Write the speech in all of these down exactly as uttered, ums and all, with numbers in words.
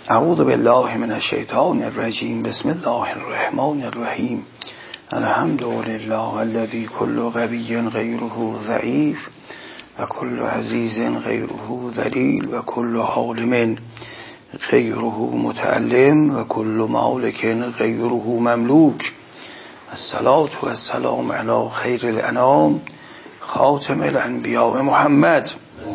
اعوذ بالله من الشیطان الرجیم. بسم الله الرحمن الرحیم. الحمد لله الذي كل قوي غيره ضعيف و كل عزيز غيره ذليل و كل حالم غيره متعلم و كل مالك غيره مملوك. الصلاة والسلام على خير الانام خاتم الانبیاء محمد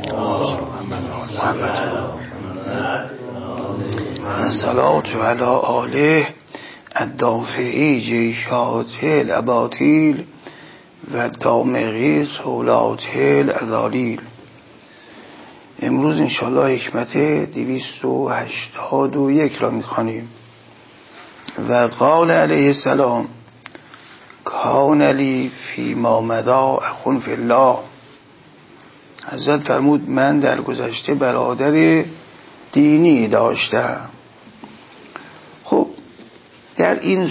الصلاة على آله الدافعی جیشات الاباطیل و دامغی سولات الازالیل. امروز انشاءالله حکمت دویست و هشتاد و یک را میخوانیم. و قال علیه السلام کان لی فی ما مضی اخ فی الله. حضرت فرمود من در گذشته برادر دینی داشتم. خب در این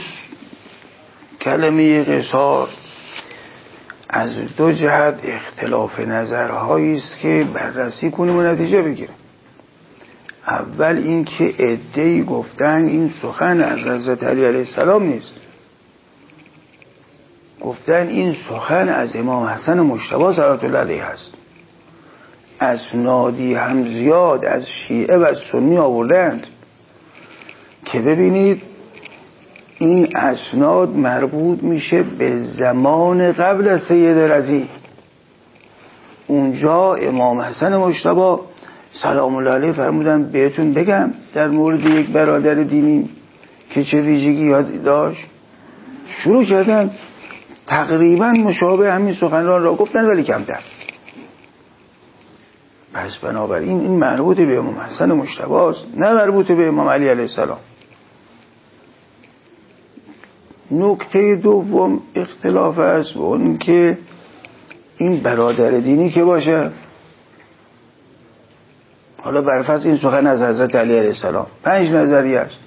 کلمه قصار از دو جهت اختلاف نظرهایی است که بررسی کنیم و نتیجه بگیریم. اول این که عده‌ای گفتن این سخن از حضرت علی علیه السلام نیست، گفتن این سخن از امام حسن مجتبی صلوات الله علیه است. اسنادی هم زیاد از شیعه و سنی آوردند که ببینید این اسناد مربوط میشه به زمان قبل از سید رضی. اونجا امام حسن مجتبی سلام الله علیه فرمودن بهتون بگم در مورد یک برادر دینی که چه ویژگی داشت. شروع کردن تقریبا مشابه همین سخنران را گفتن ولی کمتر. پس بنابراین این مربوط به امام حسن مجتبی است، نه مربوط به امام علی علیه السلام. نکته دوم اختلاف است و اون که این برادر دینی که باشه. حالا برفرض این سخن از حضرت علی علیه السلام، پنج نظریه است.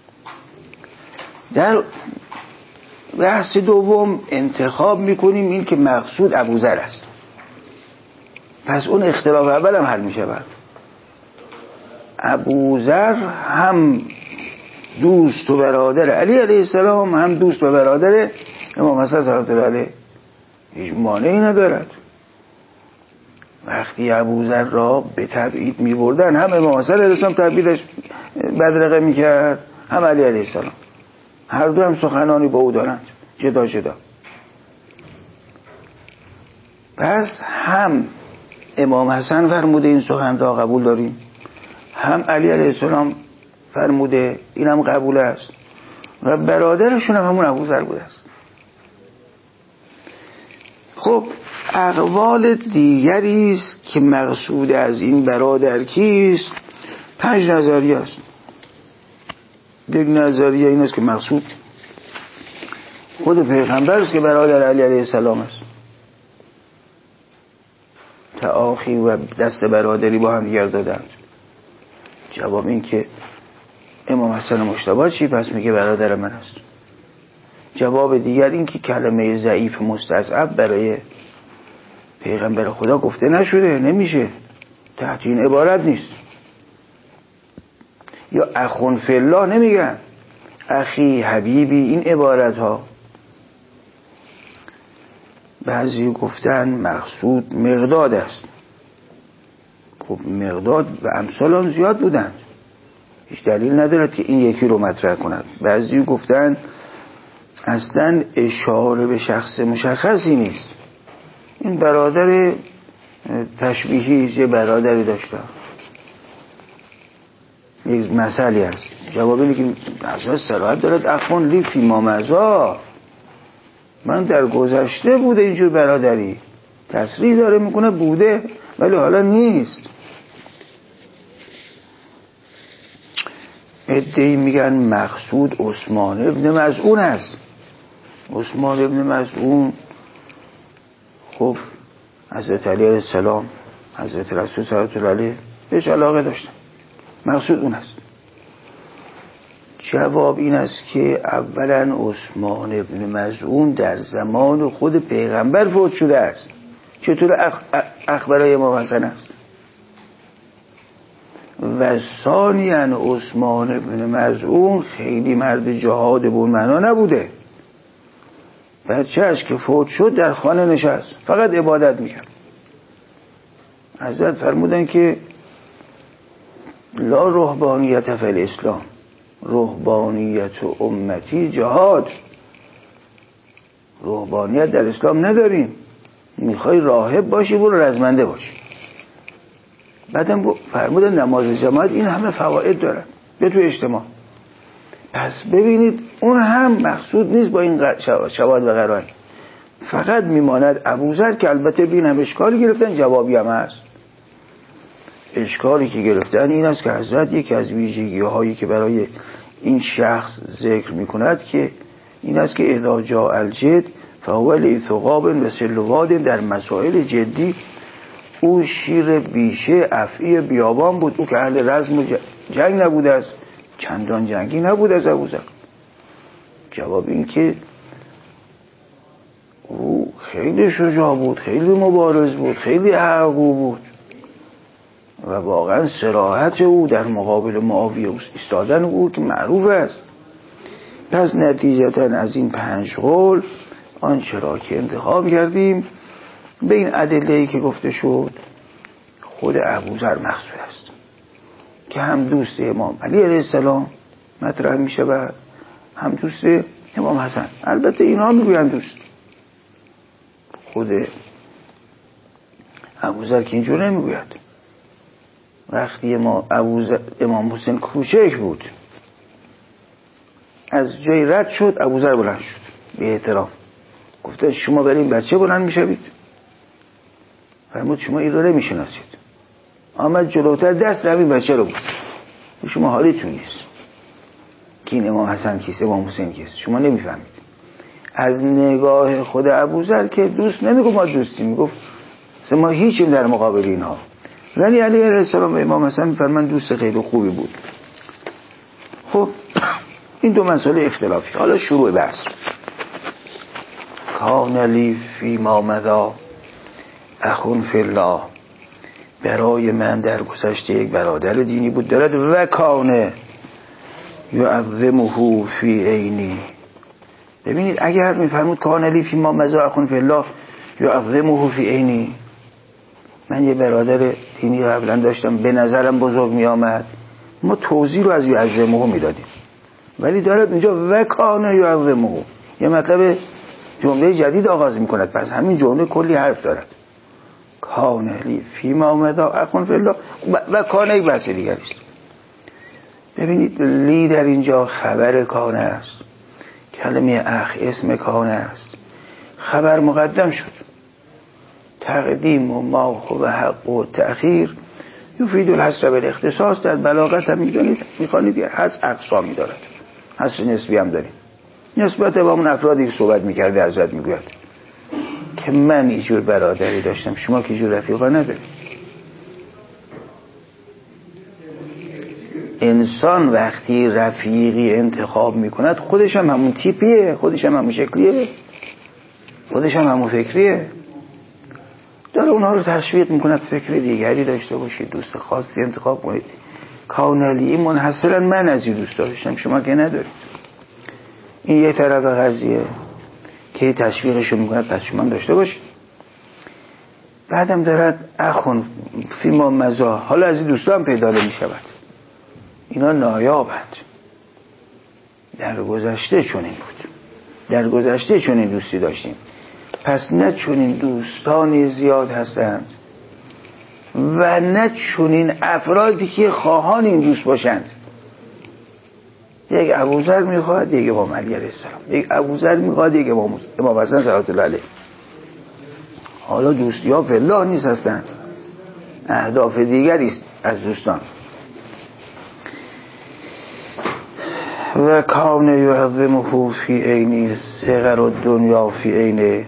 در بحث دوم انتخاب میکنیم این که مقصود ابوذر است. پس اون اختلاف اول هم حل میشه. بعد ابوذر هم دوست و برادر علی علیه السلام، هم دوست و برادر امام حسن صلوات الله علیه. هیچ مانعی ندارد. وقتی ابوذر را به تبعید میبردن هم امام حسن علیه السلام تبعیدش بدرقه میکرد، هم علی علیه السلام. هر دو هم سخنانی با او دارند جدا جدا. پس هم امام حسن فرموده این سخن را قبول داریم، هم علی علیه السلام فرموده اینم قبول است و برادرشون هم همون ابوذر بوده است. خب اقوال دیگری است که مقصود از این برادر کیست. پنج نظریه است. یک نظریه این است که مقصود خود پیغمبر است که برادر علی علیه السلام است. تآخی و دست برادری با هم دیگر دادند. جواب این که امام حسن مجتبی چی؟ پس میگه برادر من است. جواب دیگر این که کلمه ضعیف مستضعف برای پیغمبر خدا گفته نشده، نمیشه، تحت این عبارت نیست. یا اخون فی الله نمیگن، اخی حبیبی، این عبارت ها. بعضی گفتن مقصود مقداد است. خب مقداد و امثال آن زیاد بودند، هیچ دلیل ندارد که این یکی رو مطرح کند. بعضی گفتن اصلا اشاره به شخص مشخصی نیست، این برادر تشبیهی یه برادری داشته، یک مثالی هست. جواب اینه که اصلا صراحت دارد اخوان لی فی ما مضی، من در گذشته بوده اینجور برادری. تصریح داره میکنه بوده ولی حالا نیست. عده‌ای میگن مقصود عثمان ابن مظعون است. عثمان ابن مظعون خب حضرت علی علیه السلام، حضرت رسول صلوات الله علیه بهش علاقه داشتن، مقصود اون است. جواب این است که اولا عثمان ابن مظعون در زمان خود پیغمبر فوت شده است. چطور اخ... اخبرای امام حسن است؟ و ثانیاً عثمان بن مظعون خیلی مرد جهاد به اون معنا نبوده. بچه‌اش که فوت شد در خانه نشست فقط عبادت میکرد. حضرت فرمودن که لا رهبانیت فی الاسلام، رهبانیت و امتی جهاد. رهبانیت در اسلام نداریم. میخوای راهب باشی برو رزمنده باشی. بعدم فرمودن نماز جماعت این همه فواید داره به تو اجتماع. پس ببینید اون هم مقصود نیست با این شواهد و قرائن. فقط میماند ابوذر که البته بین هم اشکالی گرفتن، جوابی هم هست. اشکالی که گرفتن این است که حضرت یکی از ویژگی هایی که برای این شخص ذکر میکند که این است که اذا جاء الجد فهو لیث غاب و سلواد. در مسائل جدی او شیر بیشه افعی بیابان بود. او که اهل رزم و جنگ نبوده است، چندان جنگی نبوده از ابوذر. جواب این که او خیلی شجاع بود، خیلی مبارز بود، خیلی حقو بود و واقعا صراحت او در مقابل معاویه ایستادن او که معروف است. پس نتیجتا از این پنج قول آنچه را که انتخاب کردیم به این ادله‌ای که گفته شد خود ابوذر مقصود است که هم دوست امام علی علیه السلام مطرح می شود، هم دوست امام حسن. البته اینا میگویند دوست، خود ابوذر که اینجور نمیگوید. وقتی ما ابوذر امام حسین کوچک بود از جای رد شد، ابوذر بلند شد به احترام. گفتن شما برای این بچه بلند میشوید؟ فرمود شما این رو نمیشناسید. آمد جلوتر دست همین بچه رو بود. شما حالیتون نیست که این امام حسن کیست امام حسین کیست، شما نمیفهمید. از نگاه خود ابوذر که دوست نمیگفت ما دوستیم، میگفت ما هیچیم در مقابل اینها. ولی علی علیه السلام و امام حسن فرمان دوست خیلی خوبی بود. خب این دو مسئله اختلافی. حالا شروع بحث. کان لی فی ما مضی اخون فی الله. برای من در گذشته یک برادر دینی بود دارد و کانه یعظمه فی عینی. ببینید اگر میفرمود کان لی فی ما مضی اخون فی الله یعظمه فی عینی، من یه برادر دینی قبلا داشتم به نظرم بزرگ می آمد، ما توضیح رو از یعظمه میدادیم. ولی دارد اینجا و کانه یعظمه، یه مطلب جمله جدید آغاز می کند. پس همین جمله کلی حرف دارد. کانه لی فی ما مضی اخون فی الله و کانه یک بحث دیگری است. ببینید لی در اینجا خبر کانه است، کلمه اخ اسم کانه است. خبر مقدم شد. تقدیم و ما و حق و تأخیر یفید الحصر بالاختصاص. در بلاغت هم میدونید میخوانید حس اقسامی دارد، حس نسبی هم داریم. نسبت با اون افرادی که صحبت میکرده حضرت میگوید که من اینجور برادری داشتم، شما که اینجور رفیقا ندارید. انسان وقتی رفیقی انتخاب میکند خودش هم همون تیپیه، خودش هم همون شکلیه، خودش هم همون فکریه. داره اونها رو تشویق میکند فکر دیگری داشته باشید، دوست خاصی انتخاب کنید. کانالی منحصرا من از این دوست داشتم، شما که ندارید. این یه طرف قضیه که تشویقشو میکند پس شما داشته باشید. بعدم دارد اخون فی ما مضی، حالا از این دوستا هم پیدا نمیشود. اینا نایابند. در گذشته چنین بود، در گذشته چنین دوستی داشتیم. پس نه چنین دوستانی زیاد هستند و نه چنین افرادی که خواهان این دوست باشند. یک ابوذر میخواد، یک امام علی علیه السلام، یک ابوذر میخواد، یک امام امام حسن صلوات الله علیه. حالا دوستی ها فی الله نیست هستند، اهداف دیگری است از دوستان. و کان یعظمه فی عینی صغر الدنیا فی عینه.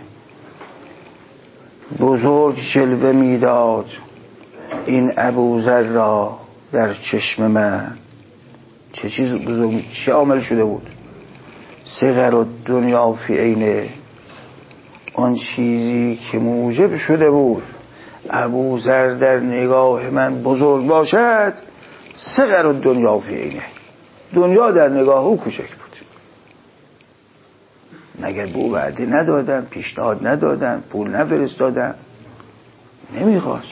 بزرگ جلوه میداد این ابوذر را در چشم من. چه چیز بزرگ، چه عامل شده بود؟ صغر الدنیا فی عینه، آن چیزی که موجب شده بود ابوذر در نگاه من بزرگ باشد. صغر الدنیا فی عینه، دنیا در نگاه او کوچک بود. مگر به او وعده ندادن، پیشنهاد ندادن، پول نفرستادن؟ نمیخواست.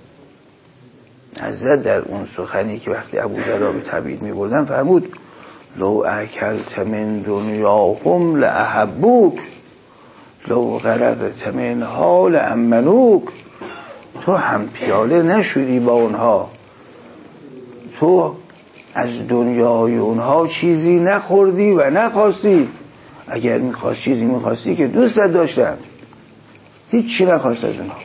حضرت در اون سخنی که وقتی ابوذر را به تبعید میبردن فرمود لو اکلت من دنیاهم لاحبوک لو غرقت منها لامنوک. تو هم پیاله نشدی با اونها، تو از دنیای اونها چیزی نخوردی و نخواستی. اگر میخواست چیزی میخواستی که دوستت داشتن، هیچ چی نخواست از اونها.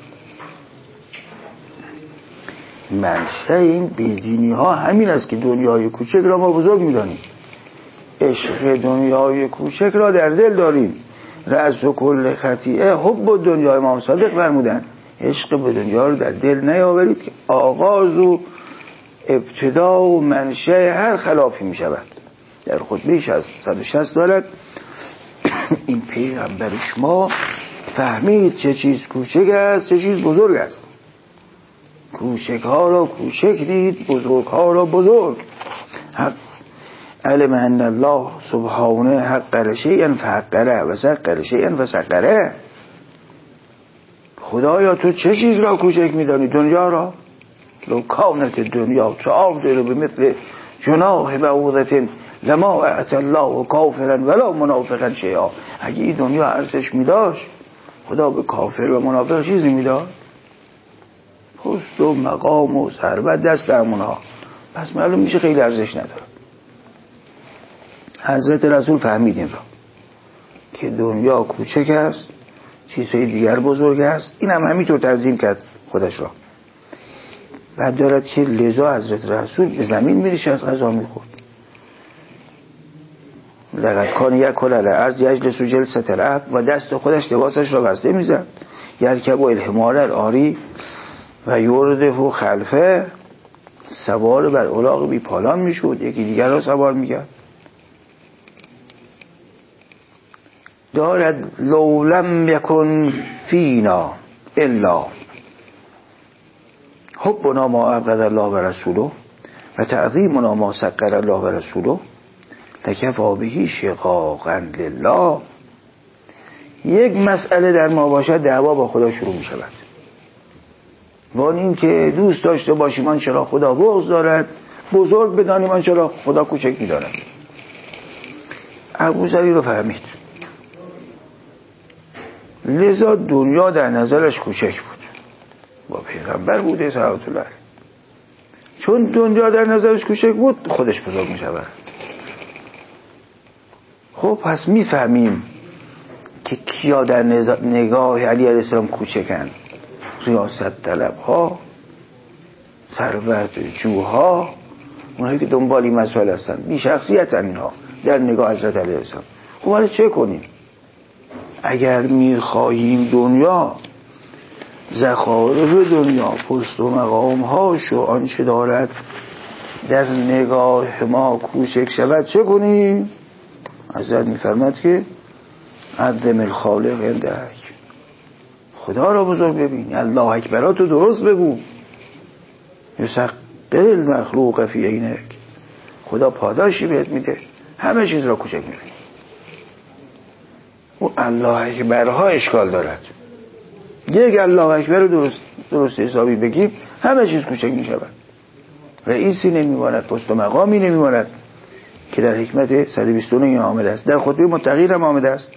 منشأ این بیدینی ها همین است که دنیای کوچک را ما بزرگ میدانیم، عشق دنیای کوچک را در دل داریم. رأس و کل خطیئه حب و دنیای امام صادق فرمودن عشق به دنیا رو در دل نیاورید که آغاز و ابتدا و منشأ هر خلافی می شود. در خطبه صد و شصت دارد این پیغمبر شما فهمید چه چیز کوچک است چه چیز بزرگ است. کوچک ها را کوچک دید، بزرگ ها را بزرگ. حق علم ان الله سبحانه حقر شیئا فحقره و سقر شیئا فسقره. خدایا تو چه چیز را کوچک میدانی؟ دنیا را. لو کانت دنیا تعادل بمثل جناح بعوضة لما اعطى الله کافرا ولا منافقا شیئا. اگه این دنیا ارزش میداشت خدا به کافر و منافق چیزی میداد؟ پست و مقام و ثروت دست امونها، پس معلوم میشه خیلی ارزش نداره. حضرت رسول فهمید این را که دنیا کوچک است، چیزهای دیگر بزرگ است. این هم همینطور تنظیم کرد خودش را. بعد دارد که لذا حضرت رسول به زمین میریشه از غذا میخورد. لقد کان یاکل علی الارض یجلس جلسة العبد و دست خودش لباسش را بسته میزد. یرکب الحمار العاری و یردف خلفه، سوار بر الاغ بی پالان میشد، یکی دیگر را سوار میکرد. دارد لو لم یکن فینا الا حبنا ما ابغض الله و رسوله و تعظیمنا ما سقر الله و رسوله لکفی به شقاقا لله. یک مسئله در ما باشد دعوا با خدا شروع می شود. وان این که دوست داشته باشیم آن چرا خدا بغض دارد، بزرگ بدانیم آن چرا خدا کوچک می دارد. ابوذر رو فهمید، لذا دنیا در نظرش کوچک بود. با پیغمبر بوده صلوات الله، چون دنیا در نظرش کوچک بود خودش بزرگ می شود. خب پس می فهمیم که کیا در نگاه علی علیه السلام کوچکن. ریاست طلب ها، ثروت جوها، اونهایی که دنبال این مسائل هستن، بی شخصیت اینها در نگاه حضرت علیه السلام. خب حالا چه کنیم؟ اگر میخواهیم دنیا، زخارف دنیا، پست و مقام هاش و آنچه دارد در نگاه ما کوچک شود، چه کنیم؟ حضرت میفرماد که عظم الخالق عندک، خدا را بزرگ ببین، الله اکبراتو درست بگو. یسقل المخلوق فی عینک، خدا پاداشی بهت میده، همه چیز را کوچک میبینی. و الله اکبرها اشکال دارد. یک الله اکبر رو درست درست حسابی بگیم همه چیز کوچک میشود. رئیسی نمیماند، پست و مقامی نمیماند که در حکمت صد و بیست و نه آمده است. در خطبه متقین هم آمده است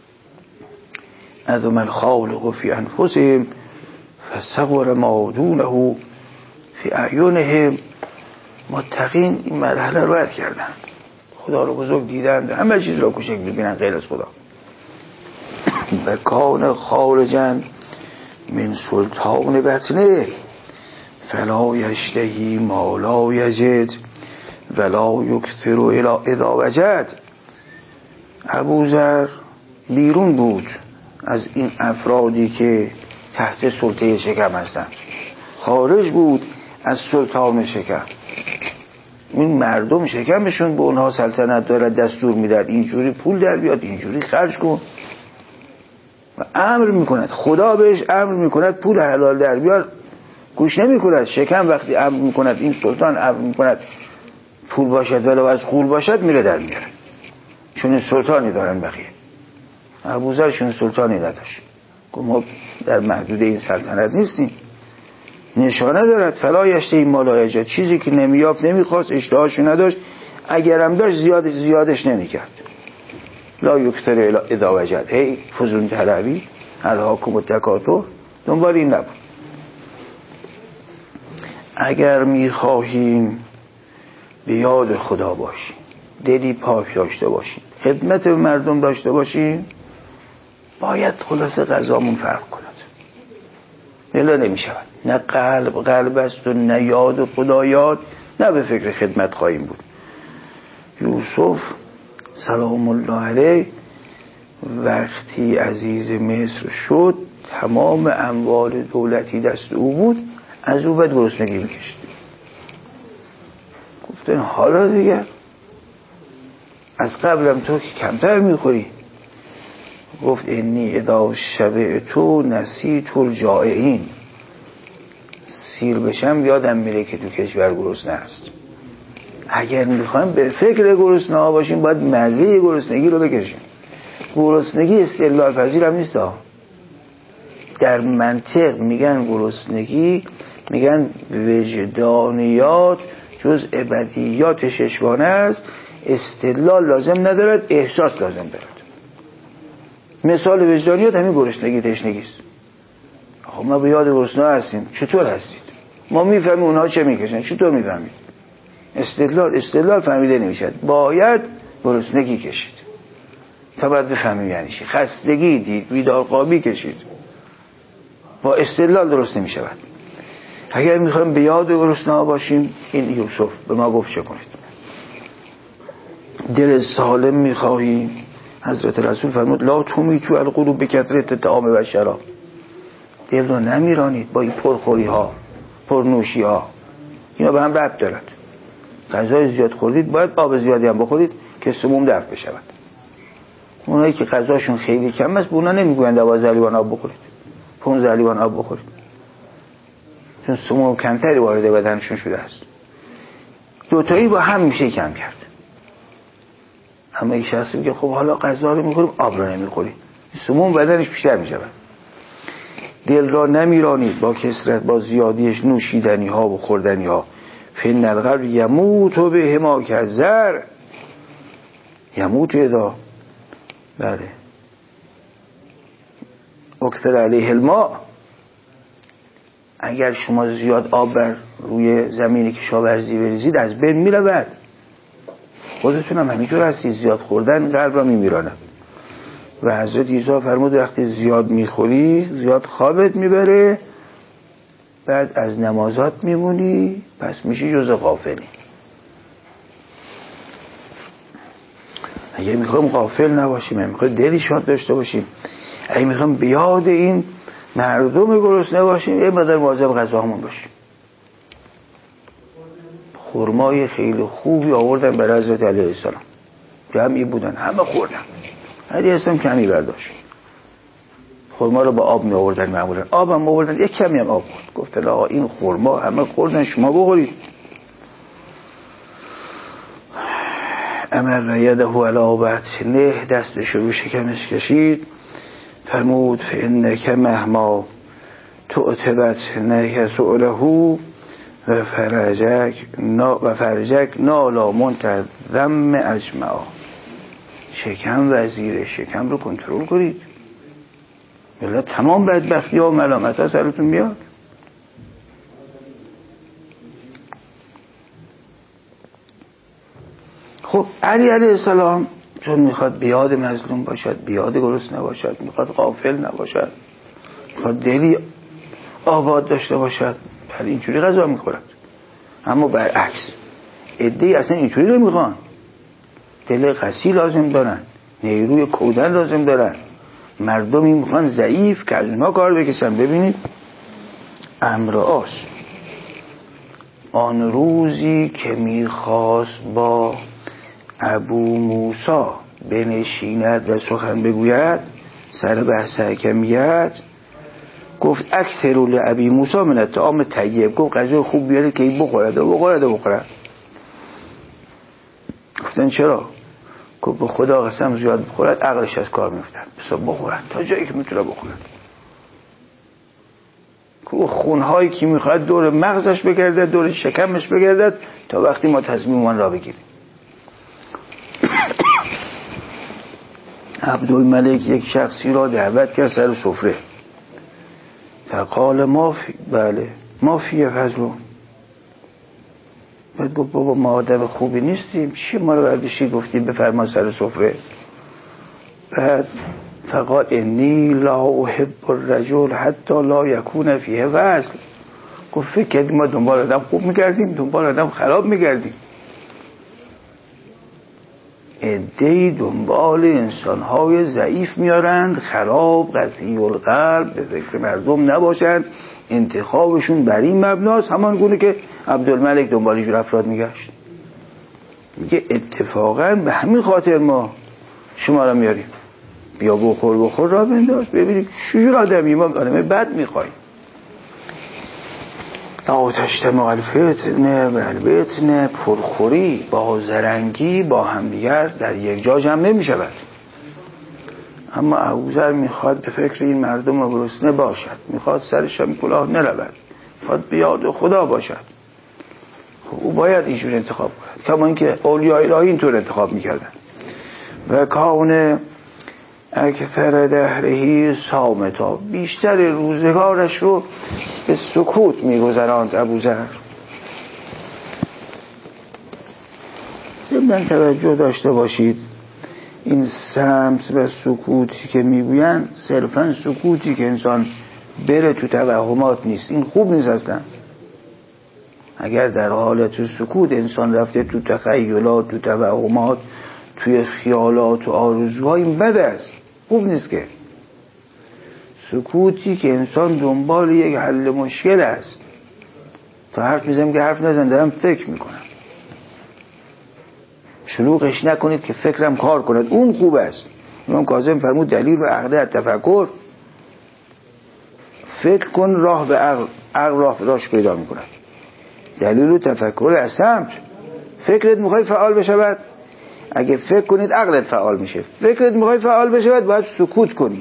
از من خالق فی انفسهم فصغر ما دونه فی اعینهم. متقین این مرحله رو رد کردن، خدا رو بزرگ دیدن، همه چیز رو کوچک میبینن غیر از خدا. و کان خارجا من سلطان بطنه فلا یشتهی ما لا یجد ولا یکثر اذا وجد. ابوذر بیرون بود از این افرادی که تحت سلطه شکم هستند، خارج بود از سلطان شکم. این مردم شکمشون به اونها سلطنت دارد، دستور میداد اینجوری پول در بیاد، اینجوری خرج کن و امر میکند. خدا بهش امر میکند پول حلال در بیار، گوش نمی کند. شکم وقتی امر می کند، این سلطان امر می کند پول باشد ولو از غول باشد، میره در میاره. چون سلطانی دارن بقیه. ابوذر چون سلطانی نداشت. ما در محدود این سلطنت نیستیم. نشانه دارد فلا یشته این مالایجات، چیزی که نمیافت نمیخواست، اشتهاشو نداشت، اگرم داشت زیاد زیادش نمیکرد. لا یکتر اذا وجد، هی فزون طلبی الهاکم التکاثر، دنبال این نبود. اگر میخواهیم به یاد خدا باشیم، دلی پاک داشته باشیم، خدمت به مردم داشته باشیم، باید خلاصه غذامون فرق کند. الا نمیشود. نه قلب قلب است و نه یاد خدا یاد، نه به فکر خدمت خواهیم بود. یوسف سلام الله علیه وقتی عزیز مصر شد، تمام اموال دولتی دست او بود، از او باید گرسنگی میکشید. گفتن حالا دیگر از قبلم تو که کمتر میخوری. گفت انی اذا شبعتو نسیت الجائعین، سیر بشم یادم میره که تو کشور گرسنه است. اگر میخوایم به فکر گرسنه ها باشیم، باید مزه گرسنگی رو بکشیم. گرسنگی استدلال پذیر هم نیست ها. در منطق میگن گرسنگی، میگن وجدانیات جز ابدیات ششگانه است، استدلال لازم ندارد، احساس لازم دارد. مثال وجدانیات همین گرسنگی تشنگی است. خب ما به یاد گرسنه هستیم، چطور هستید؟ ما میفهمیم اونها چه میکشن، چطور میفهمید؟ استدلال استدلال فهمیده نمیشد، باید گرسنگی کشید تا باید بفهمیم یعنی چی. خستگی دید، بیدارقابی کشید، با استدلال درست نمیشود. اگر میخوایم به یاد گرسنه باشیم، این یوسف به ما گفت چه کنید. دل سالم میخواهیم، حضرت رسول فرمود لا تمیتو القلوب بکثرت الطعام و شراب، دل رو نمیرانید با این پرخوری ها، پرنوشی ها. اینا به هم ربط دارد. غذای زیاد خوردید، باید آب زیادی هم بخورید که سموم دفع بشود. اونایی که غذاشون خیلی کم است، به اونا نمیگویند دوازده لیوان آب بخورید، پانزده لیوان آب بخورید، چون سموم کمتری وارد بدنشون شده است. دوتایی با هم میشه کم کرد. اما این شخص میگه خب حالا غذا رو میخوریم، آب رو نمیخوریم، سموم بدنش بیشتر میشود. دل را نمیرانید با کثرت، با زیادیش نوشیدنی ها و خوردنی ها. فن القلب یموت و به ما کزر، یموت ادا بله اکثر علیه الماء. اگر شما زیاد آب بر روی زمینی که کشاورزی بریزید، از بین میرود. خودتونم همینطور هستی، زیاد خوردن قلب را میمیراند. و حضرت عیسی فرمود وقتی زیاد میخوری زیاد خوابت میبره، بعد از نمازات میمونی، پس میشی جز غافلی. اگه میخوایم غافل نباشیم، اگه میخوایم دلی شاد داشته باشیم، اگه میخوایم بیاد این مردم گرسنه باشیم، یه مقدار مواظب غذامون باشیم. خرمای خیلی خوبی آوردن برای حضرت علیه السلام، جمعی بودن، همه خوردن، علیه السلام کمی برداشت. خرما رو با آب می آوردن، معمولا آب هم آوردن، یک کمی هم آب خورد. گفتن آقا این خرما همه خوردن، شما بخورید. امر یده علی بطنه، دستش رو شکمش کشید، فرمود فانک مهما تعتبت نک سؤله و فرجک نا و فرجک نالا منتظم اجمعا. شکم وزیر شکم رو کنترل کنید، بلا تمام بدبختی ها و ملامت ها سرتون میاد. خب علی علیه السلام چون میخواد بیاد مظلوم باشد، بیاد گرسنه باشد، میخواد غافل نباشد، میخواد دلی آباد داشته باشد، برای اینجوری غذا میخورد. اما برعکس عده‌ای اصلا اینجوری نمیخوان، دل قسی لازم دارن، نیروی کودن لازم دارن. مردمی میخوان ضعیف که از اونها کار بکشن. ببینید امر آس آن روزی که میخواست با ابو موسی بنشیند و سخن بگوید، سر بحث حکمیت، گفت اکثر لابی موسی من الطعام طیب، گفت غذا خوب بیاره که این بخورد و بخورد و بخورد. گفتن چرا؟ گفت به خدا قسم زیاد بخورد عقلش از کار میفتد، بسا بخورد تا جایی که میتونه بخورد. که خونهایی که میخواد دور مغزش بگردد، دور شکمش بگردد تا وقتی ما تصمیم آن را بگیریم. عبدالملک یک شخصی را دعوت کرد سر سفره. فقال ما فی بله ما فی فضلون. بعد گفت بابا ما آدم خوبی نیستیم، چی ما رو برداشتی گفتی بفرما سر سفره؟ بعد فقال انی لا احب الرجل حتی لا یکون فیه وصل. گفت فکر کردیم ما دنبال آدم خوب میگردیم، دنبال آدم خراب میگردیم. عده‌ای دنبال انسانهای ضعیف میارند، خراب، قضیه القلب، به فکر مردم نباشند، انتخابشون بر این مبناست، همان گونه که عبدالملک دنبال جور افراد میگشت. میگه اتفاقا به همین خاطر ما شما را میاریم، بیا بخور بخور را بنداز ببینید چجور آدمی، ما آدم بد میخوایم. لا تجتمع الفتنه و البتنه، پرخوری با زرنگی با همدیگر در یک جا جمع نمی شود. اما ابوذر میخواد به فکر این مردم گرسنه باشد، میخواد سرش هم کلاه نرود، میخواد به یاد خدا باشد. خب او باید اینجور انتخاب کنند، کما اینکه اولیاء الهی اینطور انتخاب میکردن. و کان اکثر دهرهی صامتا، بیشتر روزگارش رو به سکوت میگذراند ابوذر. ضمن توجه داشته باشید این صمت و سکوتی که میگوین صرفا سکوتی که انسان بره تو توهمات نیست، این خوب نیست اصلا. اگر در حالت سکوت انسان رفته تو تخیلات، تو توهمات، توی خیالات و آرزوها، این بد است، خوب نیست. که سکوتی که انسان دنبال یک حل مشکل است، تا حرف میزنم که حرف نزن دارم فکر میکنم، شلوغش نکنید که فکرم کار کند، اون خوب است. امام کاظم فرمود دلیل و عقل تفکر، فکر کن راه به عقل، عقل راه راش پیدا میکند. دلیل و تفکر اصلا فکرت میخوای فعال بشود، اگه فکر کنید عقلت فعال میشه. فکرت میخوای فعال بشود باید سکوت کنی.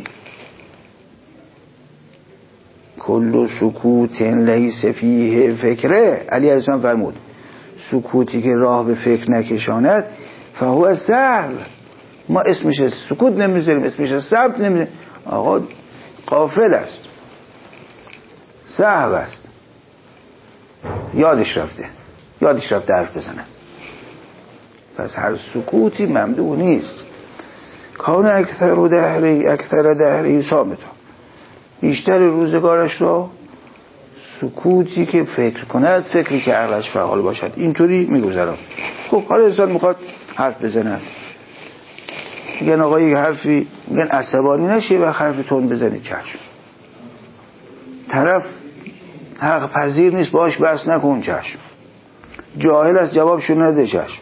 کل سکوت لیس فیه فکره، علی علیه السلام فرمود سکوتی که راه به فکر نکشاند فهو سهو. ما اسمش سکوت نمیذاریم، اسمش ثبت نمیذاریم. آقا غافل است، سهو است، یادش رفته یادش رفته حرف بزنه. پس هر سکوتی ممدوح نیست. کان اکثر دهری اکثر دهری صامتا، بیشتر روزگارش را سکوتی که فکر کند، فکری که عقلش فعال باشد، اینطوری میگذرم. خب حالا انسان میخواد حرف بزنه، میگن آقا یک حرفی، میگن عصبانی نشی و حرف تون بزنی، چشم. طرف حق پذیر نیست باش بحث نکن، چشم. جاهل است جوابشو نده، چشم.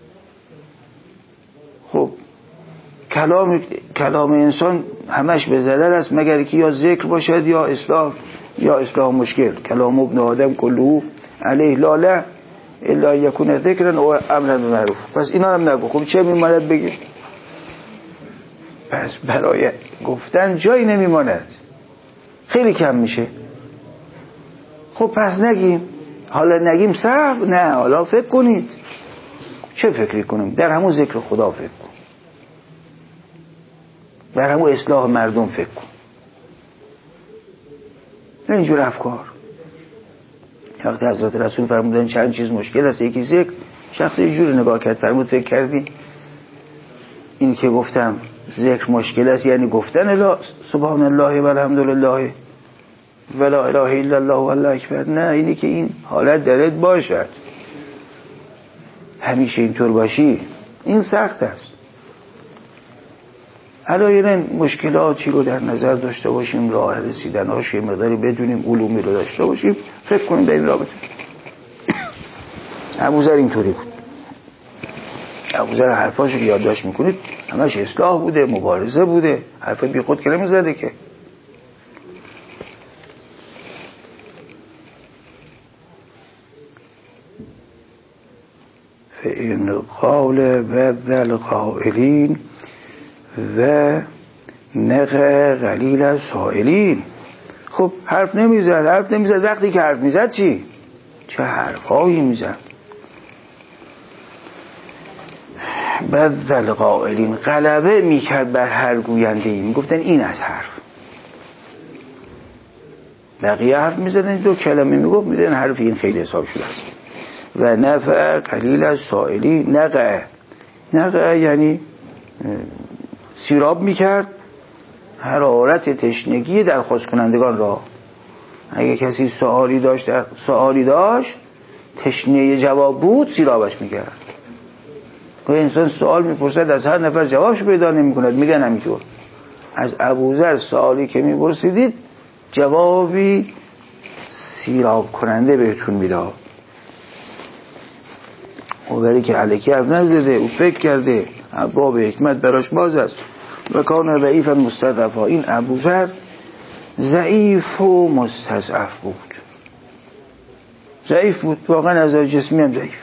خب کلام کلام انسان همش به ضرر است، مگر که یا ذکر باشد یا اصلاح یا اصلاح مشکل. کلام ابن آدم کلهو علیه لاله الا یکون ذکرا و امرا بالمعروف. پس اینا هم نگو. خب چه میماند بگی؟ پس برای گفتن جایی نمیماند، خیلی کم میشه. خب پس نگیم. حالا نگیم صبر، نه حالا فکر کنید. چه فکری کنیم؟ در همون ذکر خدا فکر کن، در همون اصلاح مردم فکر کن، نه اینجور افکار. وقتی حضرت رسول فرمودن چند چیز مشکل است، یکی ذکر، شخص اینجور نگاه کرد، فرمود فکر کردی این که گفتم ذکر مشکل است یعنی گفتن الا سبحان الله و الحمدلله و لا اله الا الله و الله اکبر؟ نه، اینی که این حالت درت باشد، همیشه اینطور باشی، این سخت است. علایرن مشکلاتی رو در نظر داشته باشیم، راه رسیدن هاش یه مقداری بدونیم، علومی رو داشته باشیم، فکر کنیم به این رابطه. ابوذر اینطوری بود. ابوذر حرفاشو که یادداشت میکنید همش اصلاح بوده، مبارزه بوده، حرف بی خود که نمیزده که. فإن قال بذل قائلین و نقع قلیل سائلین. خب حرف نمیزد حرف نمیزد وقتی که حرف میزد چی؟ چه حرفایی میزد. بذل قائلین، غلبه میکرد بر هر گوینده ای، میگفتن این از حرف. بقیه حرف میزدن دو کلمه میگفت میدن حرف این خیلی حساب شده است. و نفع قلیل از سائلی. نقع نقع یعنی سیراب میکرد حرارت تشنگی درخواست کنندگان را. اگه کسی سوالی داشت سوالی داشت تشنه جواب بود سیرابش میکرد. که انسان سوال میپرسد از هر نفر جوابش پیدا نمیکند، میگن همینطور از ابوذر سوالی که میپرسیدید جوابی سیراب کننده بهتون میداد. او ولی که الکی حرف نزده، او فکر کرده، باب حکمت براش باز است. و کان ضعیفا مستضعفا. این ابوذر ضعیف و مستضعف بود. ضعیف بود واقعا، از جسمی هم ضعیف.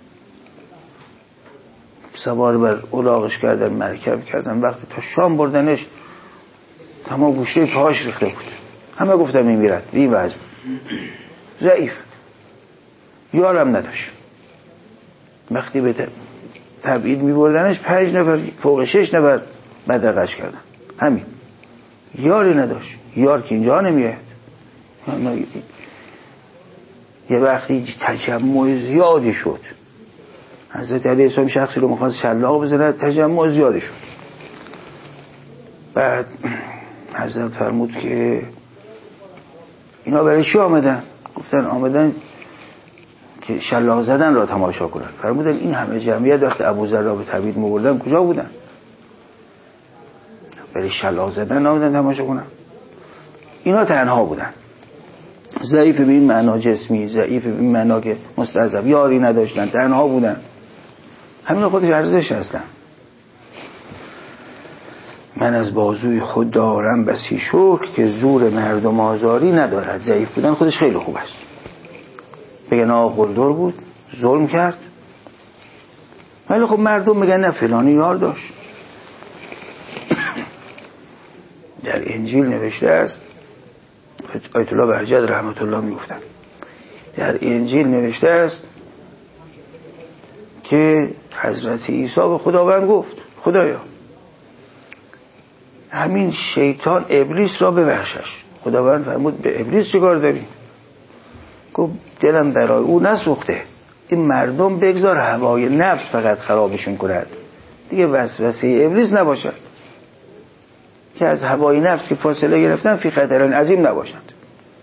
سوار بر الاغش کردن، مرکب کردن، وقتی تا شام بردنش تمام گوشه پاهاش ریخته بود. همه گفتم میمیرد. این وضع ضعیف، یارم نداشت. وقتی به تبعید میبردنش پنج نفر فوق شش نفر بدرقش کردن. همین، یاری نداشت. یار که اینجا نمیاد. یه وقتی تجمع زیادی شد، حضرت علی اسلام شخصی رو میخواست شلاق بزنه، تجمع زیادی شد. بعد حضرت فرمود که اینا برای چی آمدن؟ گفتن آمدن که شلاق زدن را تماشا کنن. فرمودن این همه جمعیت وقت ابوذر را به تبعید می‌بردن کجا بودن؟ برای شلاق زدن آمدن تماشا کنن. اینا تنها بودن. ضعیف به این معنا جسمی، ضعیف به این معنا که مستضعف، یاری نداشتن، تنها بودن. همین خودش ارزش هستن. من از بازوی خود دارم بسی شکر که زور مردم آزاری ندارد. ضعیف بودن خودش خیلی خوب است. بگن آقا قلدر بود، ظلم کرد، ولی خب مردم میگن نه فلانی یار داشت. در انجیل نوشته است، آیت الله بهجت رحمت الله میگفتن، در انجیل نوشته است که حضرت عیسی به خداوند گفت خدایا همین شیطان ابلیس را ببخشش. خداوند فرمود به ابلیس چه کار داری؟ گفت دلم برای او نسوخته، این مردم بگذار هوای نفس فقط خرابشون کند، دیگه وسوسه ابلیس نباشد، که از هوای نفس که فاصله گرفتن فی خطران عظیم نباشند.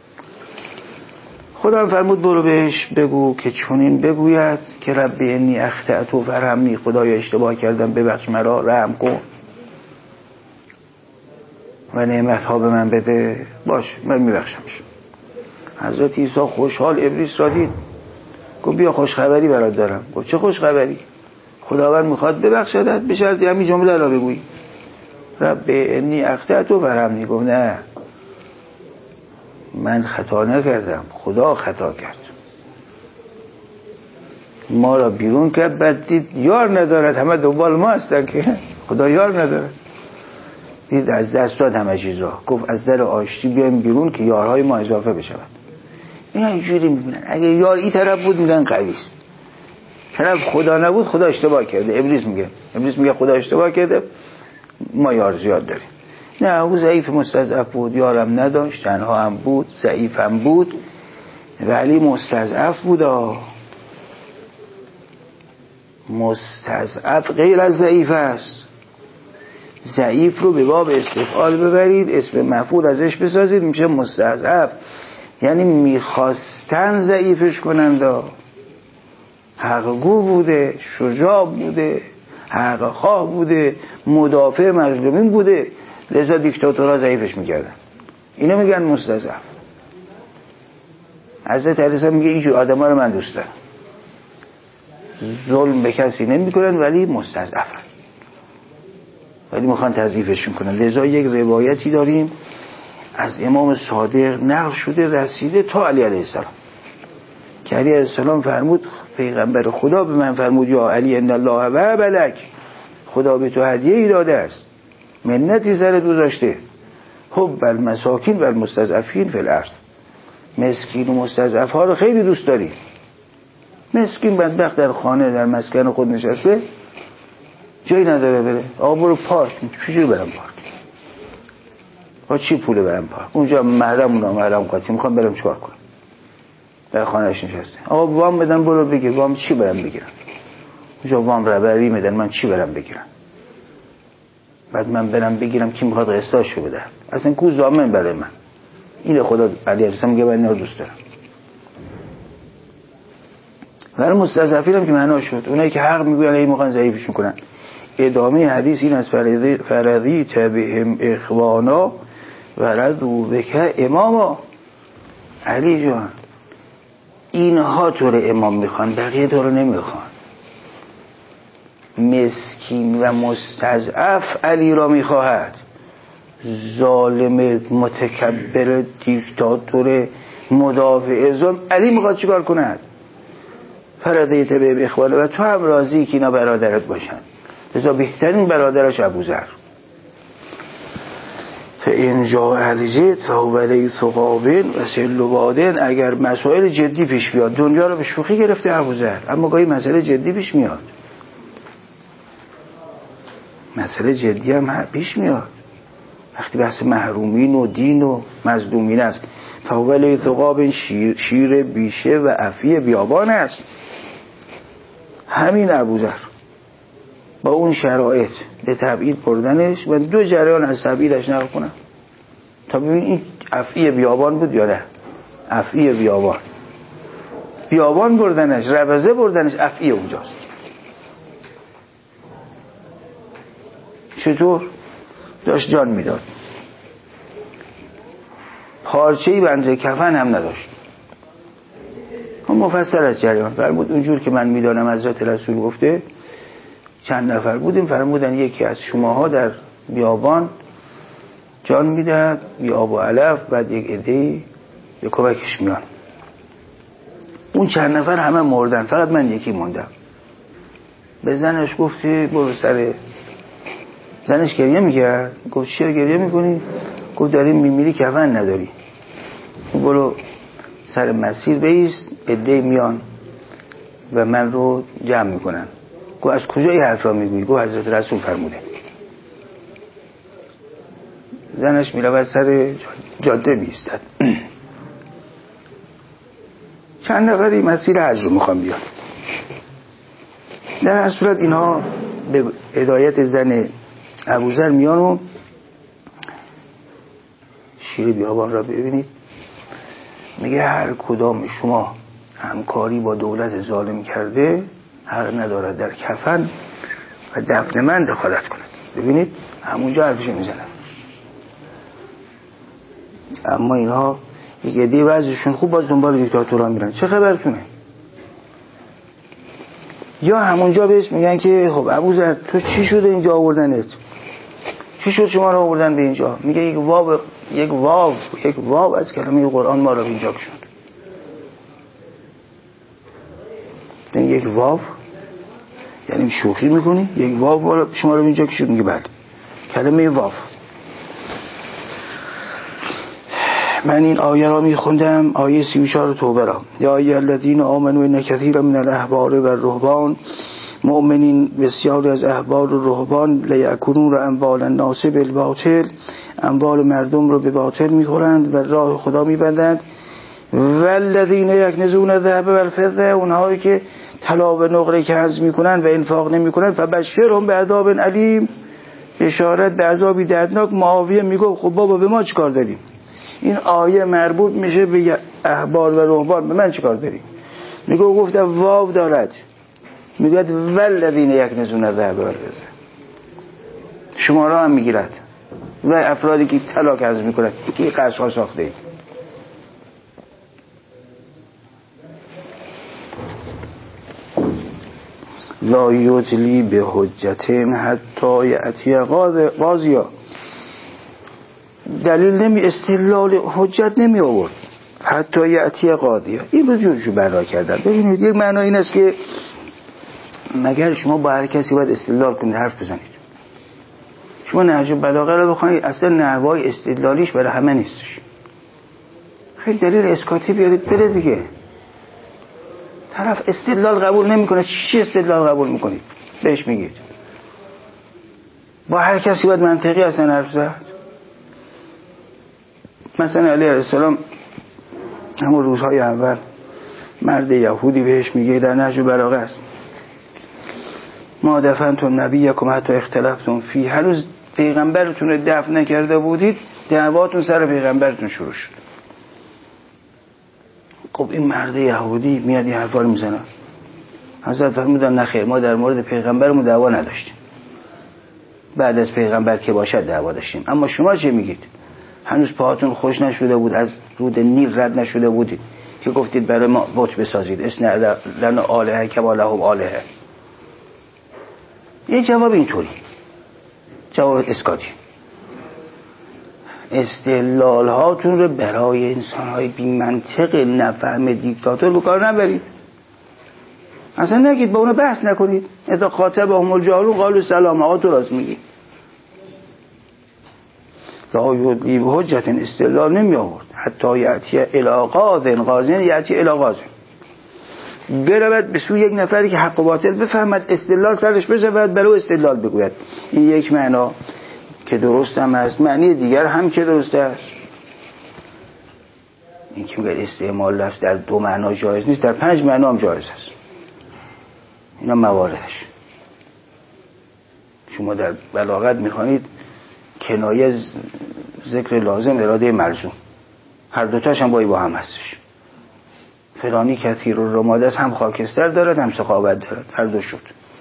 خدا فرمود برو بهش بگو که چنین بگوید که رب انی اخطأت فرحمنی، خدایا اشتباه کردم ببخش مرا، رحم کن و نعمت ها به من بده. باش من میبخشمش. حضرت عیسی خوشحال ابلیس را دید، گفت بیا خوش خبری برات دارم. گفت چه خوش خبری؟ خداوند میخواد ببخشدت به شرطی همین جمله را بگویی رب انی اخطأت فرحمنی. گفت نه، من خطا نکردم، خدا خطا کرد، ما را بیرون کرد، بعد دید یار ندارد، همه دنبال ما هستن که خدا یار ندارد، دید از دست داد همه چیز را، گفت از در آشتی بیایم بیرون که یارهای ما اضافه بشود. اینا اینجوری میبینن، اگه یار این طرف بود میگن قوی است، طرف خدا نبود خدا اشتباه کرده. ابلیس میگه ابلیس میگه خدا اشتباه کرده، ما یار زیاد داریم. نه، او ضعیف مستضعف بود، یارم نداشت، تنها هم بود، ضعیف هم بود، ولی مستضعف بود. مستضعف غیر از ضعیف است. ضعیف رو به باب استفعال ببرید، اسم مفعول ازش بسازید، میشه مستضعف. یعنی میخواستن ضعیفش کنند. حقگو بوده، شجاع بوده، حق خواه بوده، مدافع مظلومین بوده، لذا دیکتاتورها ضعیفش میکردن. اینو میگن مستضعف. حضرت عیسی میگه اینجور آدما رو من دوست دارم، ظلم به کسی نمیکنن ولی مستضعفن، ولی میخوان تضعیفشون کنن. لذا یک روایتی داریم از امام صادق نقل شده رسیده تا علی علیه السلام که علی علیه السلام فرمود، پیغمبر خدا به من فرمود یا علی ان الله و بلک، خدا به تو هدیه ای داده است، منتی سرت گذاشته، حب المساکین و المستضعفین فی الارض، مسکین و مستضعف ها رو خیلی دوست داری. مسکین بدبخت در خانه در مسکن خود نشسته جایی نداره بره، آقا برو پارک، چجوری برم پارک؟ با چی پوله برم پارک؟ اونجا محرم و نامحرم قاطی، میخوام برم چیکار کنم؟ در خانهش نشسته، آقا وام بدن برو بگیر، وام چی برم بگیرم؟ اونجا وام ربوی میدن، من چی برم بگیرم؟ بعد من برم بگیرم کی میخواد قسطاشو بده؟ اصلا کو ضامن برای من؟ اینه خدا علی علیه السلام میگه من اینو دوست دارم. ولی مستضعفین هم که معنا شد، اونایی که حق میگوین علی میخوان ضعیفشون کنن. ادامه حدیث این از فرضی فرضی تبهم اخوانا و رضوا بک اماما. علی جان اینها تو رو امام میخوان، بقیه تو رو نمیخوان. مسکین و مستضعف علی را میخواهد، ظالم متکبر دیکتاتور مدافع ظلم علی میخواد چیکار کند؟ فرضیت به اخواله و تو هم راضی که اینا برادرت باشن، لذا بهترین برادرش ابوذر. فإن جاء اهل جد فهو لیث قابل و سل بادن. اگر مسائل جدی پیش بیاد، دنیا رو به شوخی گرفته ابوذر، اما گاهی مسئله جدی پیش میاد، مسئله جدی هم پیش میاد وقتی بحث محرومین و دین و مظلومین است. فهو لیث قابل، شیر, شیر بیشه و عفی بیابان است. همین ابوذر با اون شرایط به تبعید بردنش. من دو جریان از تبعیدش نقل کنم تا ببین این عفی بیابان بود یا نه. عفی بیابان بیابان بردنش، ربزه بردنش، عفی اونجاست. چطور؟ داشت جان میداد، پارچه‌ای بنده کفن هم نداشت. هم مفصل از جریان فرمود اونجور که من میدانم حضرت رسول گفته چند نفر بودیم، فرمودن یکی از شماها در بیابان جان میدهد بی آب و علف، بعد یک عده‌ای به کمکش میان. اون چند نفر همه مردن، فقط من یکی موندم. به زنش گفتی برو سر. زنش گریه میکرد، گفت چرا گریه میکنی؟ گفت داریم میمیری کفن نداری. برو سر مسیر بیست، عده‌ای میان و من رو جمع میکنن. گفت از کجا این حرف را میگویی؟ گفت حضرت رسول فرموده. زنش میرود سر جاده بیستد. چند نفری مسیر حج رو میخوام بیان. در هر صورت اینها به هدایت زن ابوذر میان و شیر بیابان را ببینید. میگه هر کدام شما همکاری با دولت ظالم کرده حق ندارد در کفن و دفن من دخالت کند. ببینید همونجا حرفش میزنن. اما اینها یک عده وضعشون خوب باز دنبال دیکتاتورها میرن. چه خبرتونه؟ یا همونجا بهش میگن که خب ابوذر تو چی شده اینجا آوردنت؟ چی شد شما رو آوردن به اینجا؟ میگه یک واو یک واو یک واو از کلمه قرآن ما رو به اینجا کشوند. این یک واو یعنی شوخی میکنی؟ یک واو شما رو به اینجا کشوند؟ میگه بله، کلمه واو. من این آیه را میخوندم، آیه سی و چهار توبه را. یا ایها الذین آمنوا ان کثیرا من الاحبار و الرهبان، مؤمنین بسیاری از احبار و رهبان لیأکلون اموال الناس بالباطل، اموال مردم رو به باطل میخورند و راه خدا میبندند. والذین یکنزون الذهب والفضه، اونهایی که طلا و نقره کنز میکنن و انفاق نمیکنن، فبشرهم بعذاب علیم، بشارت به عذابی دردناک. معاویه میگه خب بابا به ما چیکار داریم؟ این آیه مربوط میشه به احبار و رهبان، به من چیکار داری؟ میگه گفتم واو دارد، میگه والذین یکنزون الذهب والفضه، شما را هم میگیرد و افرادی که طلا کنز میکنن که قشقا ساخته اید. لا یجلی به حجتین حتی یأتی قاضیا، دلیل نمی استدلال حجت نمی آورد حتی یأتی قاضی. این رو جورشو بنا کردن. ببینید یک معنی این است که مگر شما با هر کسی باید استدلال کنید حرف بزنید. شما نهج بلاغه رو بخونید اصلا نحوای استدلالیش برای همه نیستش. خیلی دلیل اسکاتی بیارید بره دیگه. طرف استدلال قبول نمیکنه، چی استدلال قبول میکنید؟ بهش میگید با هر کسی باید منطقی اصلا حرف زد. مثلا علیه السلام همون روزهای اول مرد یهودی بهش میگه در نهج بلاغه است ما دفنتم نبیکم حتی اختلفتم فی، هنوز پیغمبرتون رو دفن نکرده بودید دعواتون سر پیغمبرتون شروع شد. خب این مرد یهودی میاد این حرفا رو میزنه. حضرت فرمودن نخیر، ما در مورد پیغمبرمون دعوا نداشتیم، بعد از پیغمبر که باشد دعوا داشتیم. اما شما چه میگید؟ هنوز پاهاتون خوش نشده بود، از رود نیل رد نشده بودید که گفتید برای ما بت بسازید، اسنع لنا آلهه کما لهم آلهه. یه جواب اینطوری، جواب اسکاتی. استدلال هاتون رو برای انسان های بی منطق نفهم دیکتاتور بکار نبرید. اصلا نگید با اونو بحث نکنید. اذا خاطبهم الجاهلون قالوا سلام. آقا تو راست میگی. لا یدلی به حجت استدلال نمی آورد حتی یأتی الی قاضی، قاضی یأتی الی قاضی، برود به سوی یک نفری که حق و باطل بفهمد، استدلال سرش بشود، برای استدلال بگوید. این یک معنا که درست هم هست، معنی دیگر هم که درست است. این که میگه استعمال لفظ در دو معنا جایز نیست، در پنج معنا هم جایز است. اینا مواردش. شما در بلاغت میخوانید کنایه ذکر لازم اراده ملزوم، هر دوتاش هم بایی با هم هستش. فلانی کثیر الرماد هم خاکستر دارد هم سخاوت دارد، هر دو شد.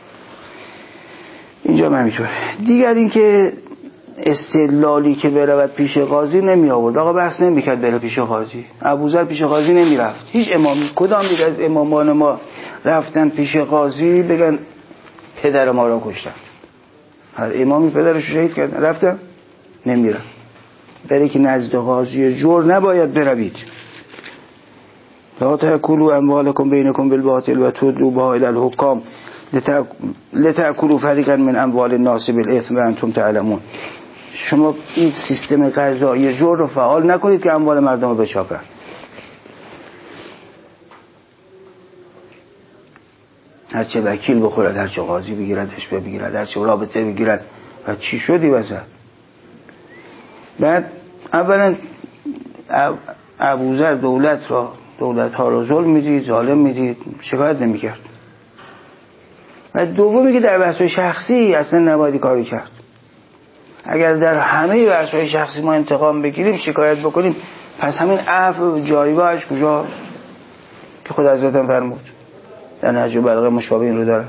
اینجا من میتونه دیگر این که استدلالی که برود پیش قاضی نمی آورد. آقا بحث نمی کرد بره پیش قاضی. ابوذر پیش قاضی نمی رفت. هیچ امامی، کدام یک از امامان ما رفتن پیش قاضی بگن پدر ما را کشتن؟ هر امامی پدرش شهید کردن، رفتن؟ نمی رفت. برای که نزد قاضی جور نباید بروید. لا تأکلوا اموالکم بینکم بالباطل و تدلوا بها الی الحکام لتأکلوا فریقا من اموال الناس بالاثم و انتم تعلمون. شما این سیستم قضایی جور رو فعال نکنید که اموال مردم رو بچاپن. هرچه وکیل بخورد، هرچه قاضی بگیرد، اشبه بگیرد، هرچه رابطه بگیرد. و چی شدی واسه؟ بعد اولا ابوذر دولت را دولت ها را ظلم میدید، ظالم میدید، شکایت نمیکرد. و دومی که در بحث شخصی اصلا نباید کاری کرد. اگر در همه بحث‌های شخصی ما انتقام بگیریم، شکایت بکنیم، پس همین عفو جایگاهش کجاست که خود حضرت هم فرمود در نهج بلاغه مشابه این رو داره.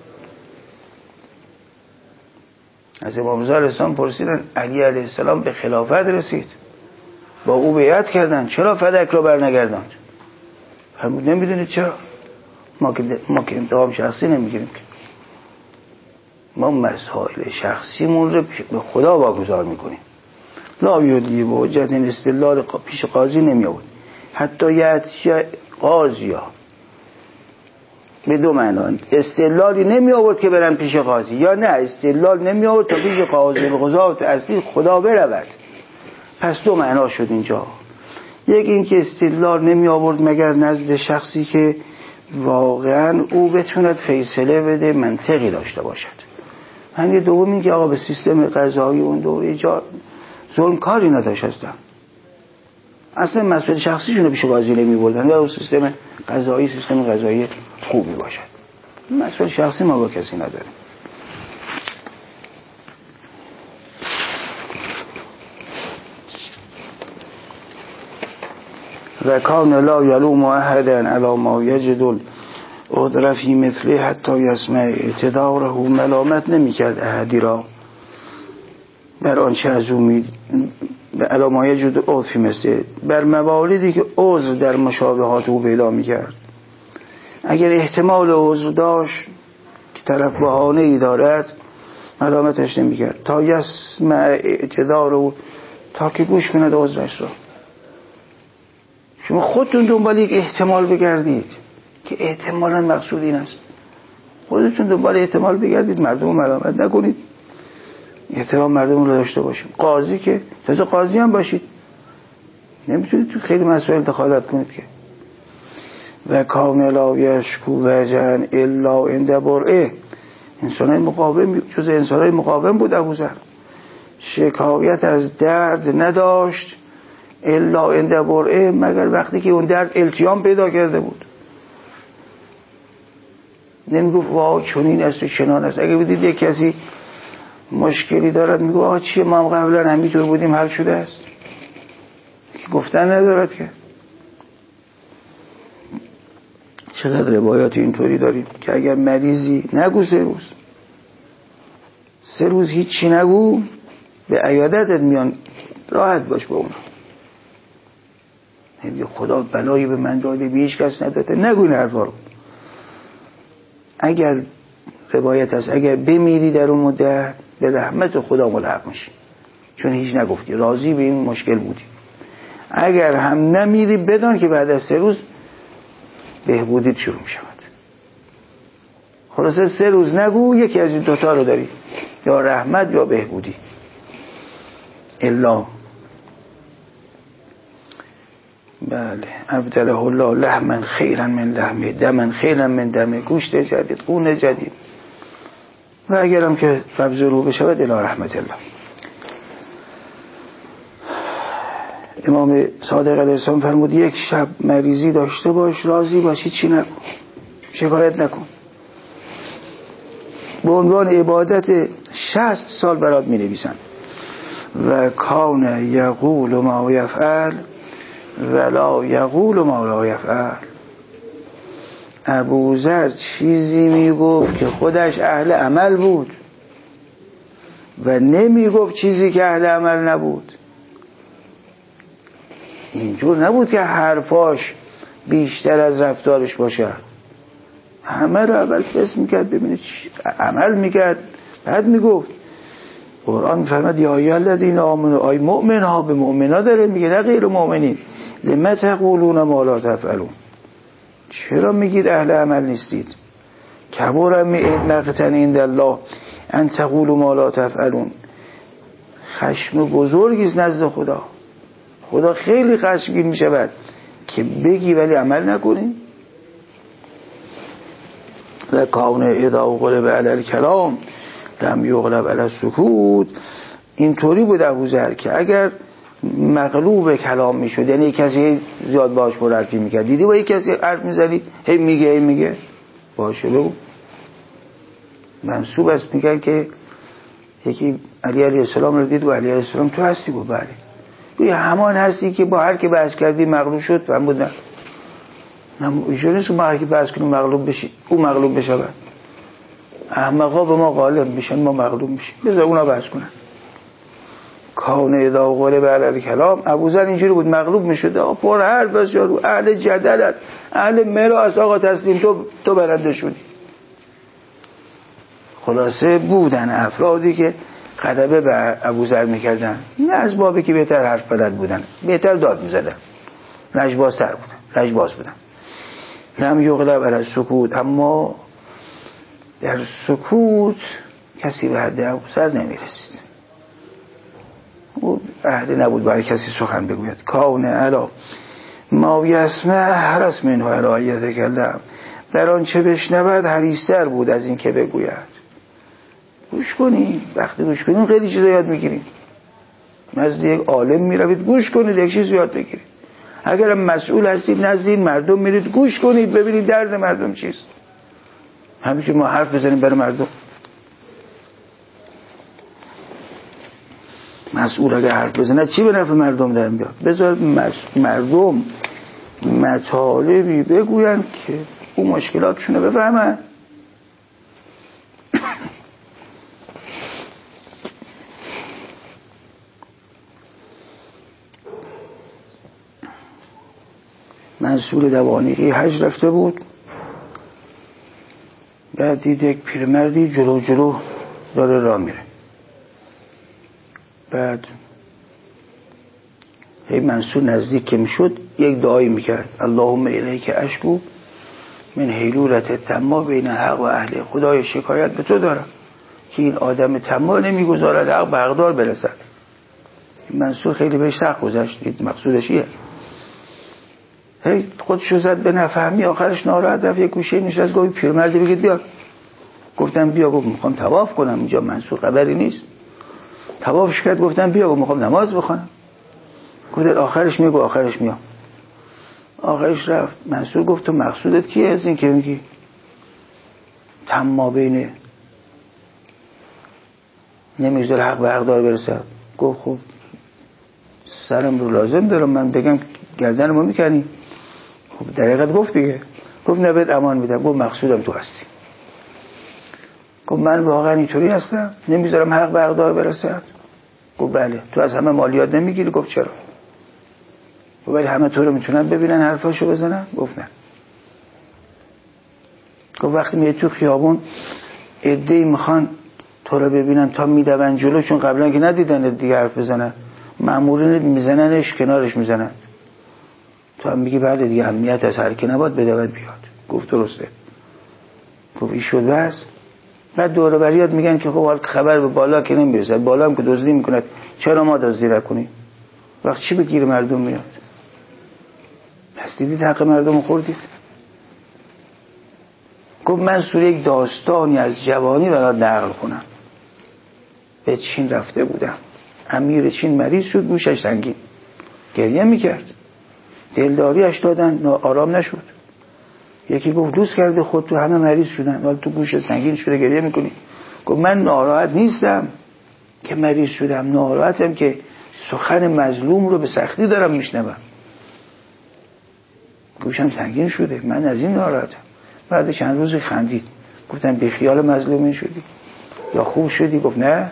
از امام رضا علیه السلام پرسیدن علی علیه السلام به خلافت رسید، با او بیعت کردن، چرا فدک را برنگرداند؟ فرمود نمیدونید چرا؟ ما که ما که انتقام شخصی نمیگیریم که، ما مسائل شخصیمون رو به خدا واگذار میکنیم. لا یدلی به حجت استدلال پیش قاضی نمی آورد حتی یأتی قاضی ها. به دو معنی استدلالی نمی آورد که برن پیش قاضی، یا نه استدلال نمی آورد تا پیش قاضی به قضات اصلی خدا برود. پس دو معنا شد اینجا. یک این که استدلال نمی آورد مگر نزد شخصی که واقعا او بتوند فیصله بده، منطقی داشته باشد. همین دوم این که آقا به سیستم قضایی اون دوره جا ظلم کاری نداشت هستن، اصلا مسئله شخصیشون رو پیش قاضی نمی بردن و اون سیستم قضایی سیستم قضایی خوبی باشد. مسئله شخصی ما با کسی نداریم. و کان لا یلوم احدا علی ما یجد العذر فی مثله حتی یسمع اعتذاره. ملامت نمی کرد احدی را بر آنچه از او می علی ما یجد العذر فی مثله، بر مواردی که عذر در مشابهات او پیدا می کرد. اگر احتمال عذر داشت که طرف بهانه ای دارد ملامتش نمی کرد تا یسمع اعتذاره، تا که گوش کند عذرش را. شما خودتون دنبال یک احتمال بگردید که احتمالاً مقصود این است. خودتون دنبال احتمال بگردید، مردم رو ملامت نکنید، احترام مردم رو داشته باشید. قاضی که تازه قاضی هم باشید، نمیتونید تو خیلی مسائل دخالت کنید که. و کاملا یشکو وجهن الا عند برئه، انسانای مقاوم، جز انسانای مقاوم بود ابوذر، شکایت از درد نداشت الا عند برئه، مگر وقتی که اون درد التیام پیدا کرده بود. نمیگفت واه چنین است و چنان است. اگه بدید یک کسی مشکلی دارد میگه آقا چیه ما هم قبلا همینطور بودیم حل شده است، که گفتن ندارد که. چقدر روایات اینطوری داریم که اگر مریضی نگو سه روز سه روز هیچی نگو، به عیادتت میان، راحت باش با اونا. نمیگه خدا بلایی به من داده به هیچ کس نداده، نگو این حرفا رو. اگر روایت است اگر بمیری در اون مدت به رحمت خدا ملحق میشی، چون هیچ نگفتی، راضی به این مشکل بودی. اگر هم نمیری بدان که بعد از سه روز بهبودیت شروع میشود. خلاصه سه روز نگو، یکی از این دوتا رو داری، یا رحمت یا بهبودی. الا بله ابدله الله لحما خیرا من لحمه، دما خیرا من دمه، گوشت جدید، خون جدید. و اگرم که قبض رو بشود الی رحمت الله. امام صادق علیه السلام فرمود یک شب مریضی داشته باش، راضی باشی، چی نکن، شکایت نکن. به عنوان عبادت شصت سال برات می نویسن. و کان یقول ما یفعل ولا یقول ما لا یفعل. ابوذر چیزی می گفت که خودش اهل عمل بود و نمی گفت چیزی که اهل عمل نبود. اینجور نبود که حرفاش بیشتر از رفتارش باشه، همه رو اول قسم میکرد ببینه عمل میکرد بعد میگفت. قرآن فرمود یا ایها الذین آمنوا، آی مؤمن ها، به مؤمنا داره میگه نه غیر مؤمنین. لما تقولون ما لا تفعلون، چرا میگید اهل عمل نیستید؟ کبر مقتا عند الله ان تقولوا ما لا تفعلون. خشم بزرگی نزد خدا. خدا خیلی خشمگین میشود که بگی ولی عمل نکنی. و کان اذا غلب علی الکلام لم یغلب علی السکوت. اینطوری بود ابوذر که اگر مغلوب کلام میشد، یعنی کسی زیاد باش حرفی میکرد، دیدی با یک کسی حرف میزدی هی میگه هی میگه باشه بگو. منصوب است میگن که یکی علی علیه السلام رو دید و علی علیه السلام تو هستی؟ گفت بله. توی همان هستی که با هر که بحث کردی مغلوب شد؟ فهم بود نه ایشون نیست که ما هر که بحث کنیم مغلوب بشی او مغلوب بشود. احمقا به ما غالب میشن، ما مغلوب میشیم، بذار اونا بحث کنن. کان اذا غلب علی الکلام. ابوذر اینجوری بود، مغلوب میشد، آقا پر حرف است، یارو اهل جدل است، اهل مرا است، آقا تسلیم، تو تو برنده شدی. خلاصه بودن افرادی که غضب به ابوذر میکردن، نه از بابی که بهتر حرف بلد بودن، بهتر داد میزدن، لجبازتر بودن، لجباز بودن. لم یغلب علی السکوت، اما در سکوت کسی به حد ابوذر نمیرسید. او اهل نبود برای کسی سخن بگوید. کان علا ما یسمع حرس منه علی یتکلم، بر آن چه بشنود حریص‌تر بود از این که بگوید. گوش کنید، وقتی گوش کنید خیلی چیزا یاد میگیرید. نزد یک عالم میروید گوش کنید، یک چیز یاد بگیرید. اگر مسئول هستید نزد مردم میرید گوش کنید ببینید درد مردم چیست. همین ما حرف بزنیم برای مردم. مسئول اگر حرف بزنه چی به نفع مردم در میاد؟ بذار مردم مطالبی بگوین که اون مشکلاتشونه بفهمن. منصور دوانیقی حج رفته بود، بعد دید یک پیرمردی جلو جلو داره راه میره. بعد هی منصور نزدیک که میشد یک دعایی میکرد اللهم الیک اشکو من حیلولت طماع بین حق و اهل. خدای شکایت به تو دارم که این آدم طماع نمیگذارد حق به حقدار برسد. منصور خیلی بهش سخت گذشت. مقصودش ایه هی خودشو زد به نفهمی، آخرش ناراحت رفت یک گوشه نشست. گفت پیرمردی بگید بیاد. گفتم بیا. گفت میخوام طواف کنم اینجا منصور خبری نیست. طوافش کرد. گفتم بیا. گفت میخوام نماز بخونم. گفت آخرش میگو آخرش میام. آخرش رفت. منصور گفت تو مقصودت کیه از این که میگی طماع بین نمیذاره حق به حقدار برسه؟ گفت خب سرم رو لازم دارم من بگم گردنمو میکنی. خب در حقیقت گفت دیگه. گفت نه بهت امان میدم. گفت مقصودم تو هستی. گفت من واقعا اینطوری هستم نمیذارم حق به حقدار برسه؟ گفت بله. تو از همه مالیات نمیگیری؟ گفت چرا؟ گفت ولی همه تو رو میتونن ببینن حرفاشو بزنن؟ گفت نه. گفت وقتی میای تو خیابون عده‌ای میخوان تو رو ببینن تا میدون جلو، چون قبلا که ندیدن دیگه حرف بزنن، مامورین میزننش کنارش میزنن. تو هم میگی بله دیگه امنیت از هر کی نباید بدود بیاد. گفت درسته. گفت این شد بس. بعد دور و بریات میگن که خب حال خبر به بالا که نمیرسد، بالا هم که دزدی میکند چرا ما دزدی نکنیم؟ وقت چی بگیر مردم میاد؟ پس دیدید حق مردم خوردید. گفت من سوره یک داستانی از جوانی برات نقل کنم. به چین رفته بودم، امیر چین مریض شد، گوشش سنگین، گریه میکرد، دلداریش دادن، آرام نشد. یکی گفت دوست کرده خود تو همه مریض شدن ولی تو گوش سنگین شده گریه میکنی. گفت من ناراحت نیستم که مریض شدم، ناراحتم که سخن مظلوم رو به سختی دارم میشنوم، گوشم سنگین شده، من از این ناراحتم. بعد چند روز خندید. گفتم به خیال مظلومین شدی یا خوب شدی؟ گفت نه،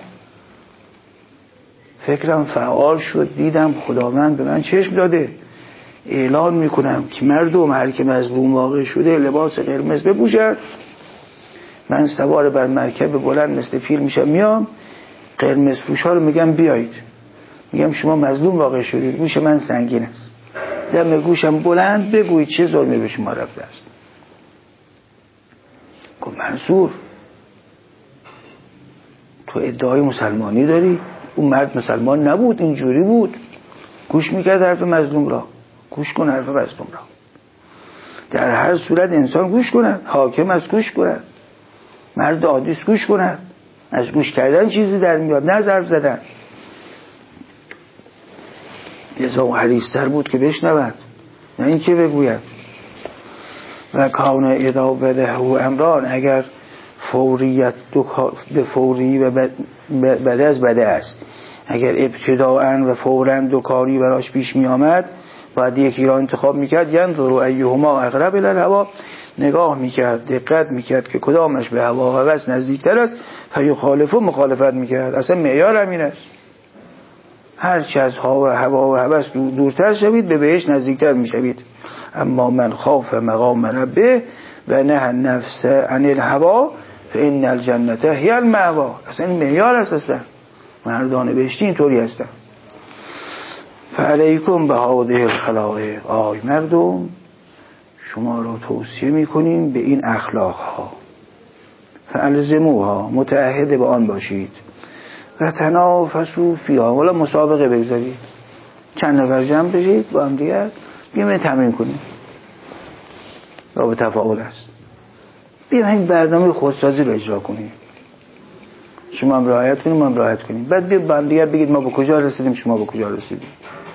فکرم فعال شد، دیدم خداوند به من چشم داده، اعلان میکنم که مردم هر که مظلوم واقع شده لباس قرمز بپوشد، من سوار بر مرکب بلند مثل فیل میشم، میام قرمز پوشا رو میگم بیایید، میگم شما مظلوم واقع شدید، گوش من سنگین است، دم گوشم بلند، بگویید چه ظلمی به شما رفته است. گفت منصور تو ادعای مسلمانی داری؟ اون مرد مسلمان نبود، اینجوری بود، گوش میکرد حرف مظلوم را. گوش کن حرف مظلوم را. در هر صورت انسان گوش کند، حاکم از گوش کند، مرد عادیست گوش کند. از گوش کردن چیزی در میاد، نه ظرف زدن. لذا حریص‌تر بود که بشنود نه این که بگوید. و کان اذا بده و امران، اگر فوریت دو به فوری و بد از بده است، اگر ابتداءً و فوراً دو کاری براش پیش می آمد باید یکی را انتخاب میکرد، ینظر ایهما اقرب الی الهوا، نگاه میکرد، دقت میکرد که کدامش به هوا و هوس نزدیکتر است، فیخالف و مخالفت میکرد. اصلا معیار همین است، هر چه از هوا و هوس دورتر شوید به بهش نزدیکتر میشوید. اما من خاف مقام ربه و نه النفس عن الهوا فان الجنه هی المأوا. اصلا این معیار است، اصلا مردان بهشتی اینطوری هستن. فعلیکم به هذه الخلائق، آی مردم شما را توصیه میکنیم به این اخلاق ها، فالزموها، متعهد به آن باشید، و تنافسوا فیها، ولی مسابقه بگذارید، چند نفر جمع بشید با هم دیگر بیایم تمرین کنیم، را به تفاعل است، بیایم این برنامه خودسازی رو اجرا کنیم، شما هم رعایت کنیم ما هم رعایت کنیم، بعد بیایم با هم دیگر بگید ما به کجا رسیدیم شما به کجا رسیدیم.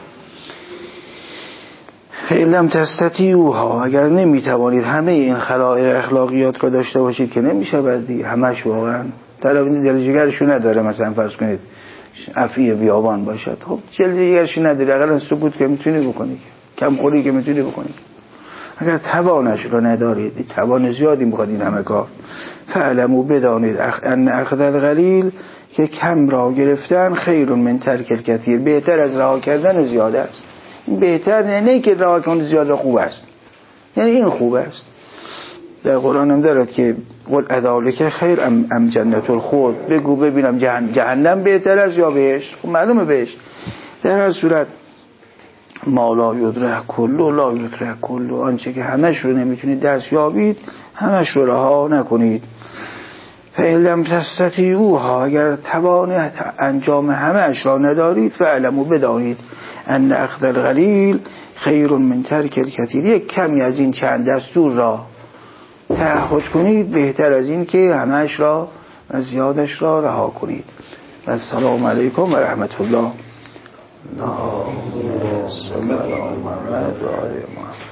فیلم تستطیعوها، اگر نمیتوانید همه این خلائق اخلاقیات رو داشته باشید که نمیشه، بعد دیگه همش واقعا طرف دل جگرشو نداره، مثلا فرض کنید عفی بیابان باشد، خب دل جگرشو نداره، اقلا سکوت که میتونی بکنی، کم خوری که میتونی بکنی. اگر توانش رو ندارید، توان زیادی میخواد این همه کار، فعلمو بدانید ان اخذ القلیل، که کم را گرفتن خیر من ترک الکثیر، بهتر از رها کردن زیاده است. این بهتر نه, نه که رها کردن زیاده خوب است، یعنی این خوب است. در قرآن هم دارد که قل اذالک خیر ام, ام جنت الخلد، بگو ببینم جهنم, جهنم بهتر است یا بهشت. خب معلومه بهشت. در هر صورت ما لا یدرک کلو لا یترک کلو، آنچه که همش رو نمیتونید دست یابید همش رو رها نکنید. فإن لم تستطیعوها، اگر توان انجام همش را ندارید، فاعلموا، بدانید، ان اخذ القلیل خیر من ترک الکثیر، یک کمی از این چند دستور را تعهد کنید بهتر از این که همش را و زیادش را رها کنید. و السلام علیکم و رحمت الله. اللهم صل علی محمد و آل محمد.